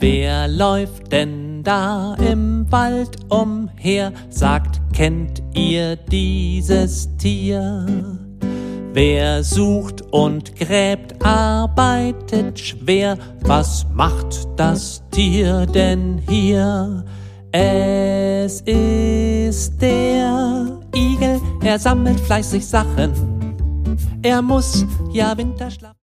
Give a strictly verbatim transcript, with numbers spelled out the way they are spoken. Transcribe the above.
Wer läuft denn da im Wald umher? Sagt, kennt ihr dieses Tier? Wer sucht und gräbt, arbeitet schwer. Was macht das Tier denn hier? Es ist der Igel, er sammelt fleißig Sachen. Er muss ja Winterschlaf